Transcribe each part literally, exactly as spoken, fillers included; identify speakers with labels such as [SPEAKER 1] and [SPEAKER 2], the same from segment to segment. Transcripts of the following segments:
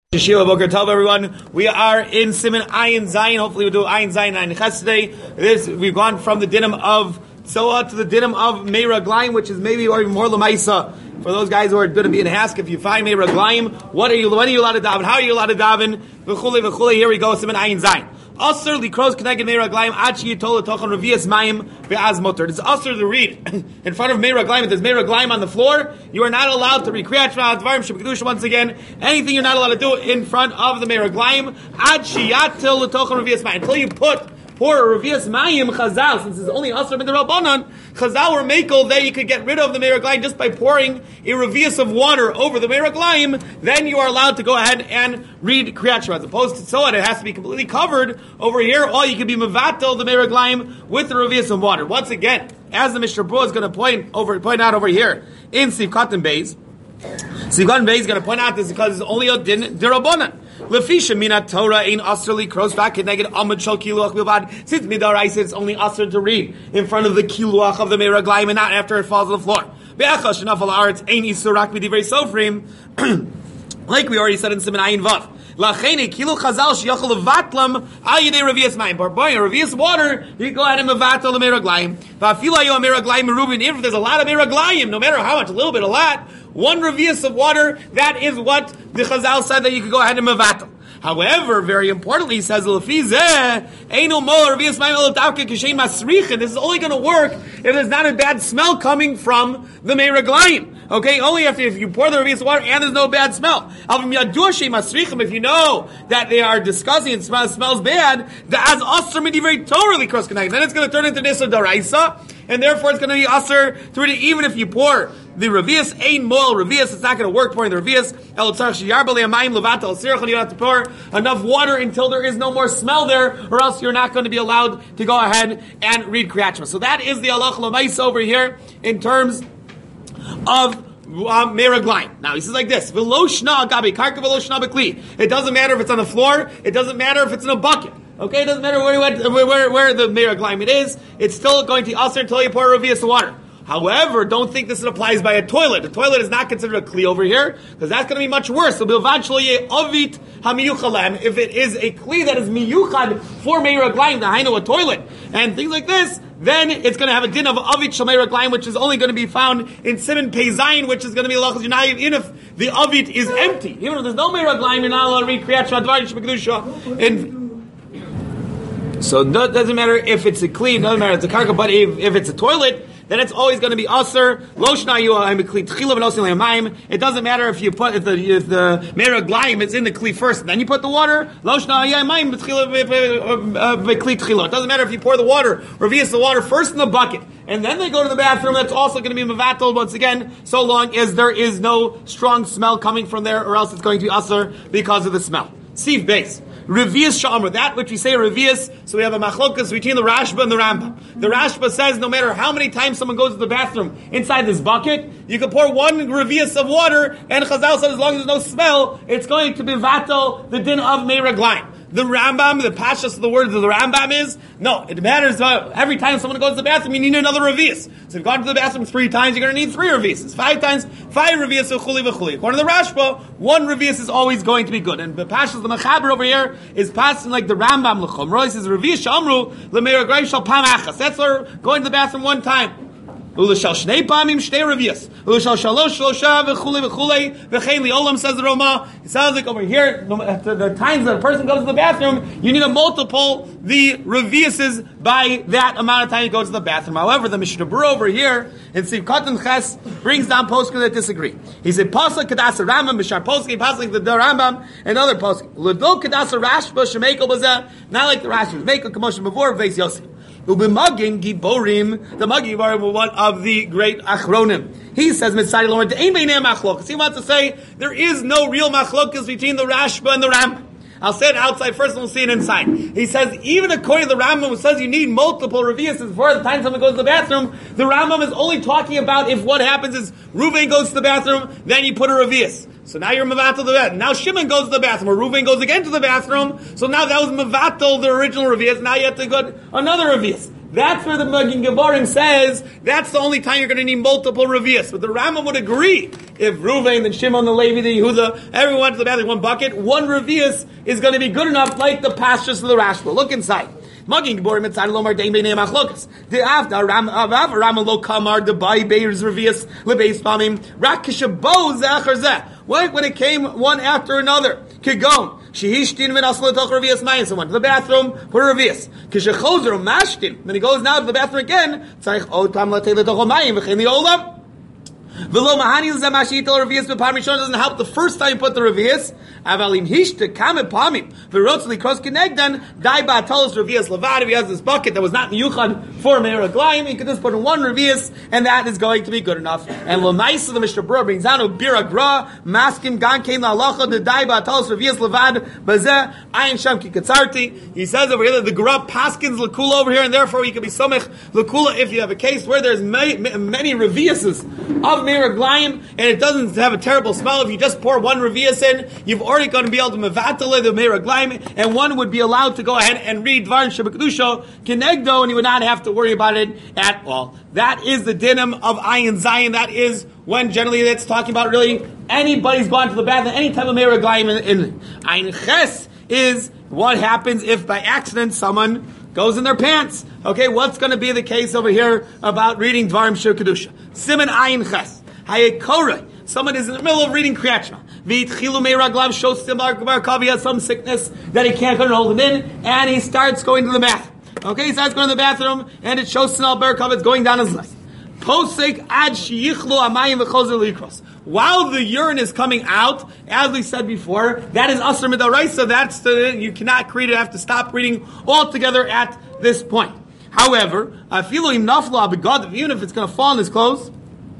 [SPEAKER 1] Yeshiva Boker Tov, everyone. We are in Siman Ayin Zayin. Hopefully, we'll do Ayin Zayin Ayin Ches today. This we've gone from the dinim of Tzoah to the dinim of Meira Glaim, which is maybe or even more Lamaisa for those guys who are going to be in Hask. If you find Meira Glaim, what are you? When are you allowed to daven? How are you allowed to daven? V'chule v'chule. Here we go. Siman Ayin Zayin. Asr likros connected Meira Glaim achi yitola tochon revias mayim be'az motor. It's asr to read in front of Meira Glaim. If there's Meira Glaim on the floor, you are not allowed to read Kriyat Shema Dvarim Shebekdusha once again. Anything you're not allowed to do in front of the Meira Glaim achi yatil tochon revias mayim until you put pour a revias mayim chazal. Since it's only asr in the Rabbanan, chazal or mekel that you could get rid of the Meira Glaim just by pouring a revias of water over the Meira Glaim. Then you are allowed to go ahead and read Kriyat Shema. As opposed to Tzoah, it has to be completely covered. Over here, all you can be mevatel the Meira Glaim with the revias of water. Once again, as the Mishnah Berurah is going to point over, point out over here in Sivkat and Beis, Sivkat and Beis is going to point out this because it's only a din dirabanan. Lefisha minat Torah in asrli cross back negative amud shel kiluach bilvad. Since midaraisa it's only asr to read in front of the kiluach of the Meira Glaim and not after it falls on the floor. Be'achas shenafal aretz ein isur rak b'divrei sofrim. Like we already said in Siman Ayin Vav. Lachene kilu chazal sheyachol levatlam al yedei revias mayim. But boy, revias water, you go ahead and mevatel the Meira Glaim. Va'afila yo Meira Glaim merubin. If there's a lot of Meira Glaim, no matter how much, a little bit, a lot, one revias of water, that is what the chazal said that you could go ahead and mevatel. However, very importantly, he says, this is only going to work if there's not a bad smell coming from the Meira Glaim. Okay, only after if you pour the revias water and there's no bad smell. If you know that they are disgusting and smell, smells bad, then it's going to turn into Nisr Daraisa, and therefore it's going to be Asr to read it even if you pour the revias, ein moel revias, it's not going to work pouring the revias. You have to pour enough water until there is no more smell there, or else you're not going to be allowed to go ahead and read Kriyat Shema. So that is the halach l'maisa over here in terms of um, Meira Glaim. Now he says like this: it doesn't matter if it's on the floor. It doesn't matter if it's in a bucket. Okay, it doesn't matter where where, where, where the Meira Glaim it is. It's still going to asr until you pour a revias of water. However, don't think this applies by a toilet. The toilet is not considered a kli over here, because that's going to be much worse. So, avit hamiyuchalem, if it is a kli that is miyuchad for Meira Glaim, the hainu a toilet, and things like this, then it's going to have a din of avit shel Meira Glaim, which is only going to be found in Siman Pei Zayin, which is going to be lachas yunayiv, even if the avit is empty. Even if there's no Meira Glaim, you're not allowed to read Kriyat Shema Dvarim Shebekdusha. And so it doesn't matter if it's a kli, it doesn't matter if it's a karka, but if, if it's a toilet, then it's always going to be aser. It doesn't matter if you put if the if the Meira Glaim is in the kli first, and then you put the water. It doesn't matter if you pour the water or revias the water first in the bucket, and then they go to the bathroom. That's also going to be mevatel once again, so long as there is no strong smell coming from there, or else it's going to be aser because of the smell. Sieve base. Revias Sha'amr, that which we say revias, so we have a machlokas between the Rashba and the Rambam. The Rashba says no matter how many times someone goes to the bathroom inside this bucket, you can pour one revias of water, and Chazal says as long as there's no smell, it's going to be vatal the din of Meira Glaim. The Rambam, the pashas of the word of the Rambam is, no, it matters uh, every time someone goes to the bathroom, you need another revias. So if you've gone to the bathroom three times, you're going to need three revias. Five times, five revias, v'chuli v'chuli. According to the Rashba, one revias is always going to be good. And the pashas, the Mechaber over here, is passing like the Rambam l'chum. Roy says, revias shamru, l'meira Glaim shal pam achas. That's for going to the bathroom one time. Ulashal shnei pamim shnei revias. Ulashal shalosh shlosha v'chulei v'chulei v'chein li'olam, says the Roma. It sounds like over here, the, the times that a person goes to the bathroom, you need to multiple the reviases by that amount of time you go to the bathroom. However, the Mishnah Berurah over here in Sivkat and Ches brings down poskim that disagree. He said pasuk kedasa Rambam b'shar poskim pasuk the Rambam and other poskim l'do kedasa Rashba shemekel bazeh, not like the Rashba shemekel commotion before Veis Yosef. Ubimagin Giborim, the Magi Giborim were one of the great Achronim. He says, Mitzadi Lomar, De'ein Beinei Machlokas. He wants to say, there is no real Machlokas between the Rashba and the Rambam. I'll say it outside first and we'll see it inside. He says, even according to the Rambam, who says you need multiple revias before the time someone goes to the bathroom, the Rambam is only talking about if what happens is Reuven goes to the bathroom, then you put a revias. So now you're mevatel the bathroom. Now Shimon goes to the bathroom, or Reuven goes again to the bathroom. So now that was mevatel the original revias. Now you have to go another revias. That's where the Magin Gebarim says that's the only time you're going to need multiple revius. But the Rambam would agree if Ruvain, then Shimon, the Levi, the Yehuda, everyone to the bathroom, one bucket, one revius is going to be good enough, like the pastures of the Rashba. Look inside. Magin Gebarim inside Lomar Dein Beinei Machlokas. The after Ram Avav Ram Lo Kamar the Bay Beir's revius lebeis pamim rak kishabo zechar zeh. What when it came one after another? Kigon. Shehishtin v'naslo toch revius mayim. Someone to the bathroom for a revius. Kishechozer mashtin. When he goes now to the bathroom again, tzarich otam latei letoch mayim v'chein the olam. V'lo mahani l'zamashi yitel revius b'pam rishon doesn't help the first time you put the revius. Avalim hishte kamet pamim v'rotz likros kenegdan dai ba'atalos revius levad. If he has this bucket that was not yuchad for meir aglayim, he could just put in one revius, and that is going to be good enough. And l'maisa the Mishnah Berurah brings down bira gra maskim gan kein la'alacha the dai ba'atalos revius levad bazeh ayin sham ki katzarti. He says over here that the gra paskins l'kula over here, and therefore you can be somech l'kula if you have a case where there's many, many reviuses of meir aglayim, and it doesn't have a terrible smell. If you just pour one revius in, you've already going to be able to mevatale the meir aglayim, and one would be allowed to go ahead and read Dvarim Shebekdusha Kenegdo, and you would not have to worry about it at all. That is the dinim of Ayin Zayin. That is when generally that's talking about really anybody's gone to the bathroom, any type of meir aglayim in, in Ayin Ches is what happens if by accident someone goes in their pants. Okay, what's going to be the case over here about reading Dvarim Shebekdusha? Siman Ayin Ches. Hayekore. Someone is in the middle of reading Kriyat Shema. V'itchilu meir aglav shows Simar he has some sickness that he can't hold it in, and he starts going to the bathroom. Okay, he starts going to the bathroom, and it shows Sinal Berkov, it's going down his leg. Posek ad shiyichlu amayim v'chozer likros. While the urine is coming out, as we said before, that is asr midaraisa. That's the, you cannot create it. You have to stop reading altogether at this point. However, afilu im nafla abigad, even if it's going to fall in his clothes.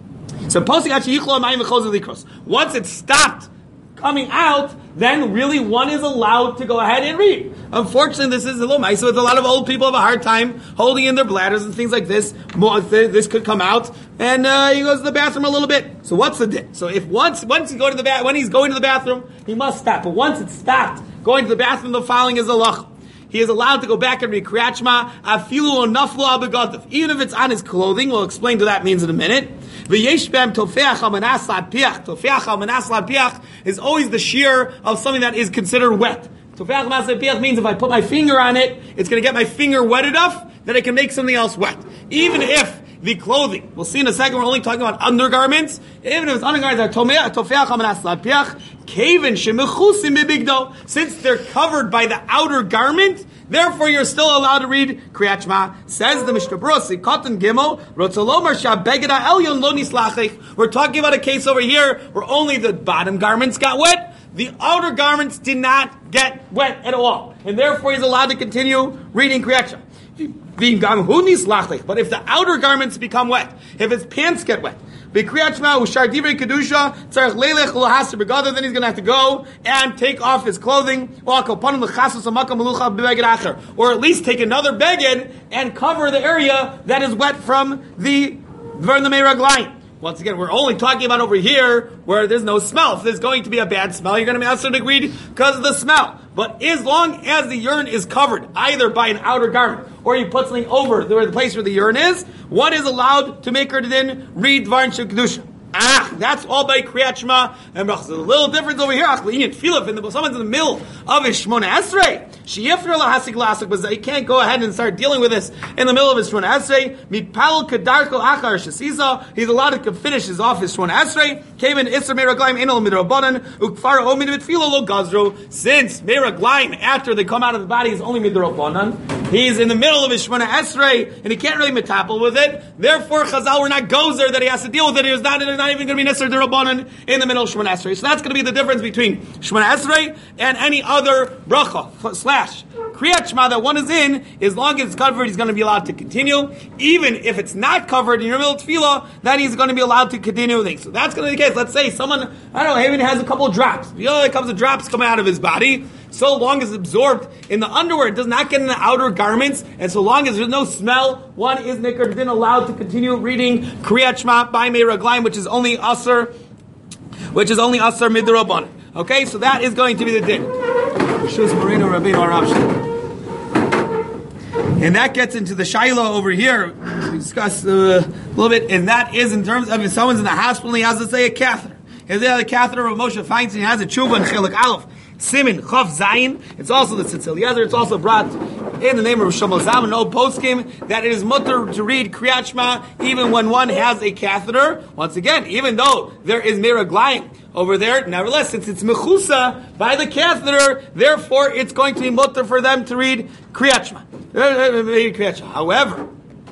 [SPEAKER 1] So posek ad shiyichlu amayim v'chozer likros. Once it's stopped coming out, then really one is allowed to go ahead and read. Unfortunately, this is a little nice, so a lot of old people have a hard time holding in their bladders and things like this. This could come out, and uh, he goes to the bathroom a little bit. So what's the din? So if once once he go to the ba- when he's going to the bathroom, he must stop. But once it's stopped going to the bathroom, the following is a lach. He is allowed to go back and read Kriyat Shema, afilu or naflu abegadav, even if it's on his clothing. We'll explain what that means in a minute. V'yesh b'hem tofeach al-manas l'ad-piach. Tofeach al-manas l'ad-piach is always the shear of something that is considered wet. Tofeach al-manas l'ad-piach means if I put my finger on it, it's going to get my finger wet enough that it can make something else wet. Even if the clothing, we'll see in a second, we're only talking about undergarments. Even if it's undergarments, tofeach al-manas l'ad-piach, kaven shemechusim b'bigdo, since they're covered by the outer garment, therefore, you're still allowed to read Kriyat Shema. Says the Mishnah Berurah, Katan Gimel, Rotzalomar Shabegeda Elyon Lo Nislachich. We're talking about a case over here where only the bottom garments got wet. The outer garments did not get wet at all. And therefore, he's allowed to continue reading Kriyat Shema. But if the outer garments become wet, if his pants get wet, then he's going to have to go and take off his clothing, or at least take another beged and cover the area that is wet from the from the meir aglayim. Once again, we're only talking about over here where there's no smell. If there's going to be a bad smell, you're going to be asked to read because of the smell. But as long as the urine is covered either by an outer garment or you put something over the place where the urine is, one is allowed to make her then read Dvarim Shebekdusha. Ah, that's all by Kriyat Shema and Brachos. There's a little difference over here. Someone's in the middle of his Shmona Esrei. He can't go ahead and start dealing with this in the middle of his Shmona Esrei. He's allowed to finish his off his Shmona Esrei. Since meir aglayim, after they come out of the body, is only midrabanan. He's in the middle of his Shmona Esrei, and he can't really metapel with it. Therefore, Chazal were not gozer that he has to deal with it. He was not, not even going to be Nesser Derabanan in the middle of Shmona Esrei. So that's going to be the difference between Shmona Esrei and any other bracha slash Kriyat Shema that one is in. As long as it's covered, he's going to be allowed to continue. Even if it's not covered in your middle of tefillah, then he's going to be allowed to continue things. So that's going to be the case. Let's say someone, I don't know, even has a couple of drops. You know, it comes of drops coming out of his body. So long as it's absorbed in the underwear, it does not get in the outer garments, and so long as there's no smell, one is nicker then allowed to continue reading Kriyat Shema by meir aglayim, which is only asr, which is only asr midrabanan. Okay, so that is going to be the din. And that gets into the Shaila over here. We discussed uh, a little bit, and that is in terms of if someone's in the hospital and he has to say a catheter. If they have a catheter of Moshe finds and he has a tshuva and chelik aleph, simin, chaf zayin, it's also the Tzitzel Yezer, it's also brought in the name of Shlomo Zalman, no poskim, that it is mutter to read Kriyat Shema even when one has a catheter. Once again, even though there is miraglayim over there, nevertheless, since it's mechusa by the catheter, therefore it's going to be mutter for them to read Kriyat Shema. Kriyat Shema. However,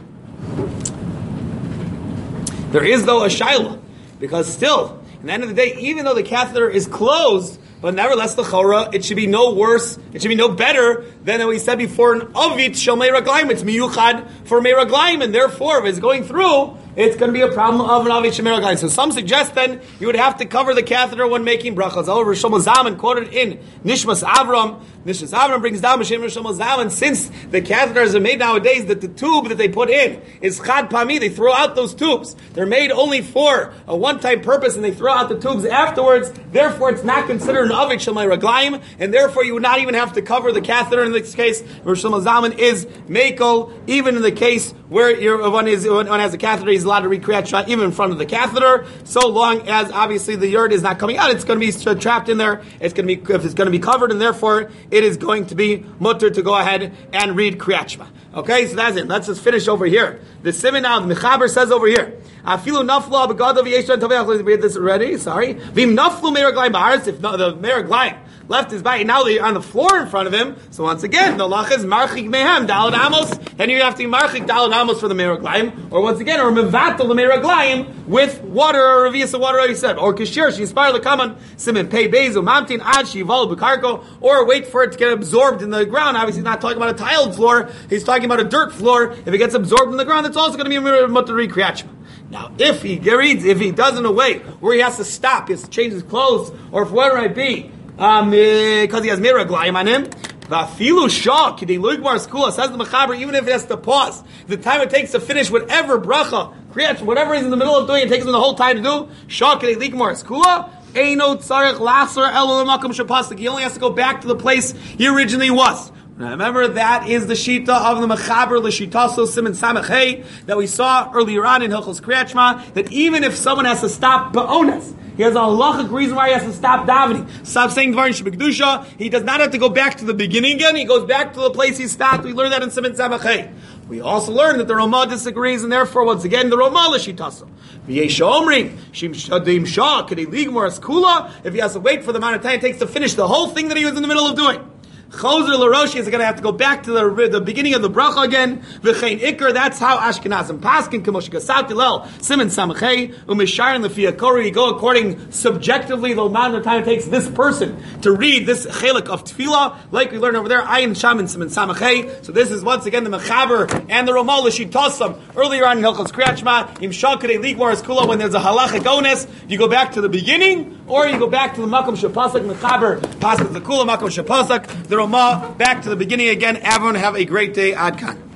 [SPEAKER 1] there is though a shaila, because still, at the end of the day, even though the catheter is closed, but nevertheless, the chora, it should be no worse, it should be no better than what we said before, an avit shel meiraglaim. It's miyuchad for meiraglaim, and therefore, if it's going through, it's going to be a problem of an avit shel meiraglaim. So some suggest then you would have to cover the catheter when making brachas. However, Shlomo Zalman quoted in Nishmas Avram, Nishmas Avram brings down B'Shem Shlomo Zalman, since the catheters are made nowadays that the tube that they put in is chad pami, they throw out those tubes. They're made only for a one-time purpose, and they throw out the tubes afterwards. Therefore, it's not considered an avit shel meiraglaim, and therefore you would not even have to cover the catheter in this case. Where Shlomo Zalman is mekel, even in the case where you're, one is one has a catheter, he's allowed to read Kriyat Shema even in front of the catheter, so long as obviously the urine is not coming out. It's going to be trapped in there. It's going to be if it's going to be covered, and therefore it is going to be mutter to go ahead and read Kriyat Shema. Okay, so that's it. Let's just finish over here. The Siman now, the Mechaber says over here, Afilu naflu abagadav yeshan tovei. We read this already. Sorry. Vim naflu meiraglayim ba'aretz. If no, the meiraglayim left his body, now they're on the floor in front of him. So once again, the lach is marchik mehem dalad amos. Then you have to be marchik dalad amos for the meiraglayim, or once again, or mevatel the meiraglayim with water or revius of water. Already said, or kashir she inspired the common simin pei bezu mamtin ad she evolved bukarko, or wait for it to get absorbed in the ground. Obviously, he's not talking about a tiled floor. He's talking about a dirt floor. If it gets absorbed in the ground, it's also going to be a mutter Kriyat Shema. Now, if he reads, if he does in a way where he has to stop, he has to change his clothes, or for whatever it might be, um, because uh, he has miraglayim on him, Vafilu shah kidei loigmar skula, says the Mechaber, even if he has to pause, the time it takes to finish whatever bracha, Kriyat, whatever he's in the middle of doing, it takes him the whole time to do, shah kidei loigmar skula, eino tzarech laser elo l'makom shepaslik. He only has to go back to the place he originally was. Now, remember, that is the shita of the Mechaber l'shitaso siman samach hey that we saw earlier on in Hilchos Kriyat Shema, that even if someone has to stop ba'onas, he has a halachic reason why he has to stop davening, stop saying dvarim shebekdusha, he does not have to go back to the beginning again, he goes back to the place he stopped. We learned that in siman samach hey. We also learned that the Ramah disagrees, and therefore, once again, the Ramah l'shitaso. V'yesha omrim, shim shadim shah, k'dei ligmor askula, if he has to wait for the amount of time it takes to finish the whole thing that he was in the middle of doing. Choser l'roshi is going to have to go back to the, the beginning of the bracha again. V'chein ikar, that's how Ashkenazim paskin, k'mosh gasat ilel, siman samachei, u'mishayin l'fiyakori, you go according subjectively the amount of time it takes this person to read this chelik of tefillah, like we learned over there, ayin sham and siman samachei. So this is once again the Mechaber and the Ramah l'shitosam. Earlier on in Hilchos Kriyat Shema, im shakadei ligmor eskula, when there's a halachic onus, you go back to the beginning, or you go back to the makom shepasak. Mechaber pasuk the kula makom shepasak. The Ramah back to the beginning again. Everyone have a great day. Ad Kan.